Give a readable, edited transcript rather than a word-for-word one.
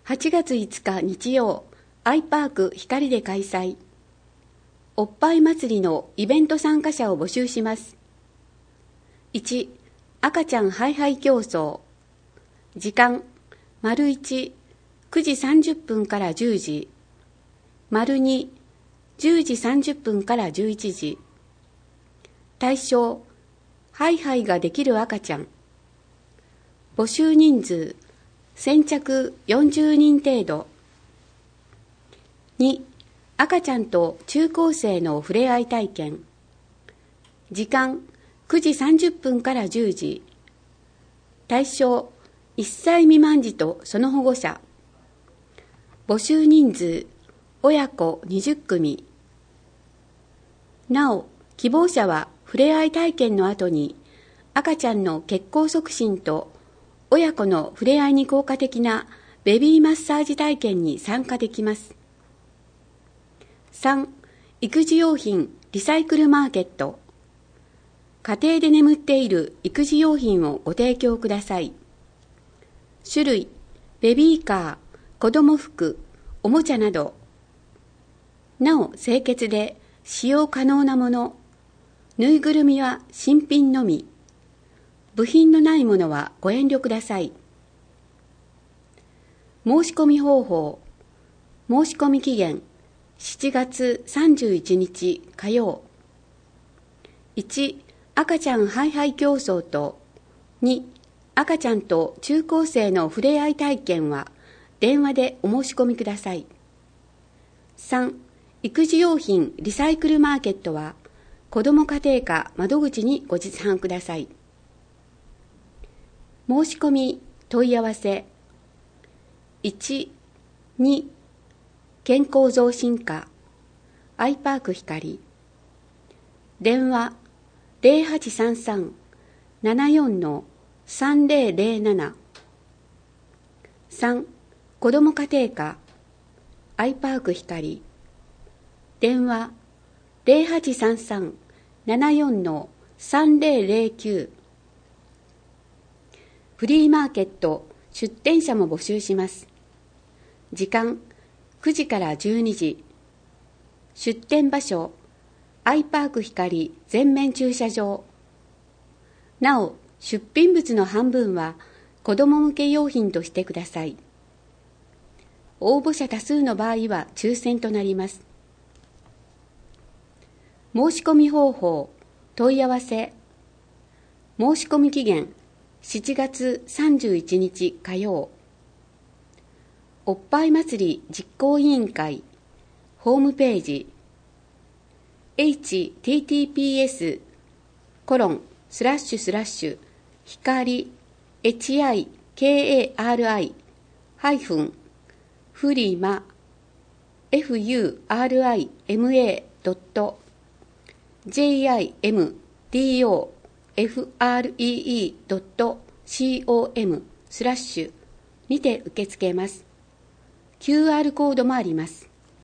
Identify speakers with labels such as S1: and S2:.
S1: 8月5日日曜、アイパーク光で開催。おっぱい祭りのイベント参加者を募集します。1、赤ちゃんハイハイ競争。時間、丸1、9時30分から10時。丸2、10時30分から11時。対象、ハイハイができる赤ちゃん。募集人数、先着40人程度。2、赤ちゃんと中高生の触れ合い体験。時間、9時30分から10時。対象、1歳未満児とその保護者。募集人数、親子20組。なお、希望者は触れ合い体験の後に、赤ちゃんの血行促進と親子の触れ合いに効果的なベビーマッサージ体験に参加できます。3、育児用品リサイクルマーケット。家庭で眠っている育児用品をご提供ください。種類、ベビーカー、子供服、おもちゃなど。なお、清潔で使用可能なもの。ぬいぐるみは新品のみ。部品のないものはご遠慮ください。申し込み方法。申し込み期限7月31日火曜。1、赤ちゃんハイハイ競争と、2、赤ちゃんと中高生の触れ合い体験は電話でお申し込みください。3、育児用品リサイクルマーケットは子ども家庭課窓口にご実販ください。申し込み問い合わせ。1、2、健康増進課アイパーク光。電話0833-74-3007。3、子ども家庭課アイパーク光。電話0833-74-3009。フリーマーケット出店者も募集します。時間9時から12時。出店場所アイパーク光全面駐車場。なお、出品物の半分は子ども向け用品としてください。応募者多数の場合は抽選となります。申し込み方法、問い合わせ。申し込み期限7月31日火曜。おっぱい祭り実行委員会ホームページ https:// 光 furima-furima.jimdofree.com/ にて受け付けます。QR コードもあります。